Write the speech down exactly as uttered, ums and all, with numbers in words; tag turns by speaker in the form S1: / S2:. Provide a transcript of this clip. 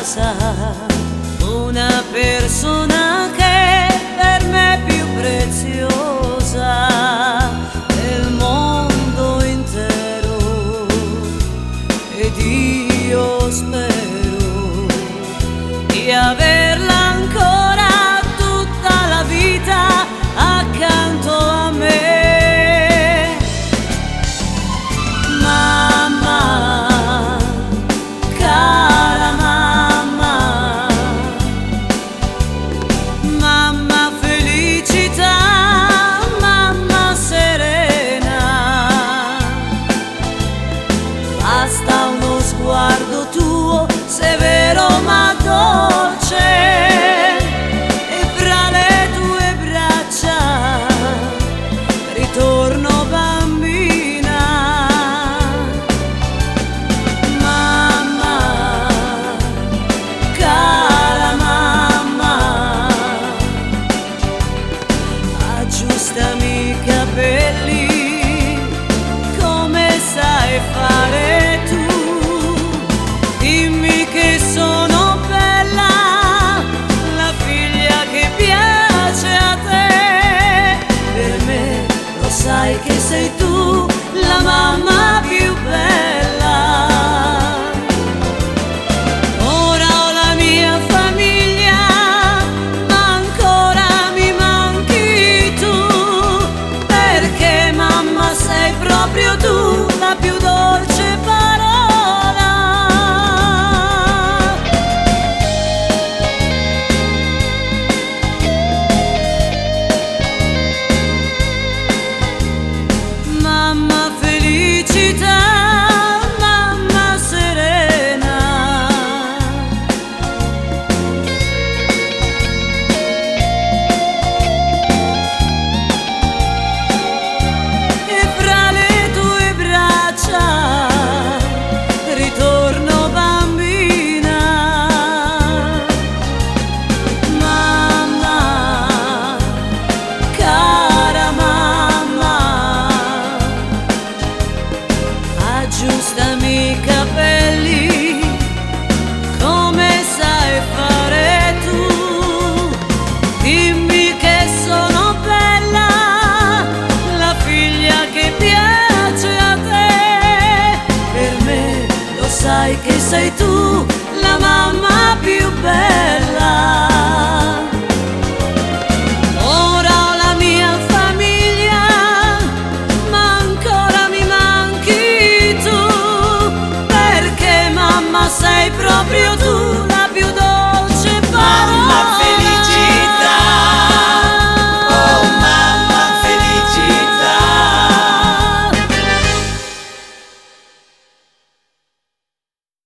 S1: casa, una persona che per me è più preziosa del mondo intero, ed io spero di averla ancora tutta la vita accanto a me. Basta uno sguardo tuo, severo ma dolce, e fra le tue braccia ritorno bambina. Mamma, cara mamma, aggiustami i capelli come sai fare. Dimmi che sono bella, la figlia che piace a te. Per me lo sai che sei tu la mamma più bella. Ora ho la mia famiglia, ma ancora mi manchi tu, perché mamma sei proprio tu la più dolce parola. Mamma felicità, mamma serena, e fra le tue braccia ritorno bambina. Mamma, cara mamma, aggiustami i capelli come sai fare tu. Dimmi che sono bella, la figlia che piace a te. Per me lo sai che sei tu la mamma più bella. Ora ho la mia famiglia, ma ancora mi manchi tu, perché mamma sei proprio tu